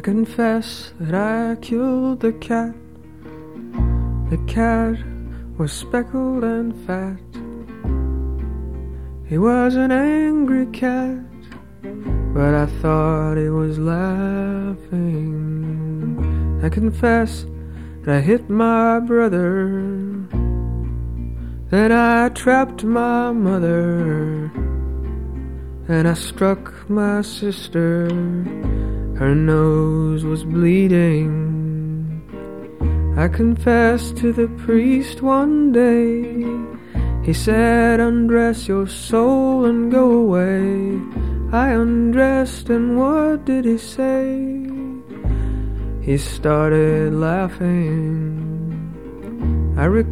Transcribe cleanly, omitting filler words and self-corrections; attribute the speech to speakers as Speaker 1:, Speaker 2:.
Speaker 1: confess that I killed the cat. The cat was speckled and fat. He was an angry cat, but I thought he was laughing. I confess that I hit my brother. Then I trapped my mother. Then I struck my sister. Her nose was bleeding. I confessed to the priest one day. He said, undress your soul and go away. I undressed, and what did he say? He started laughing. I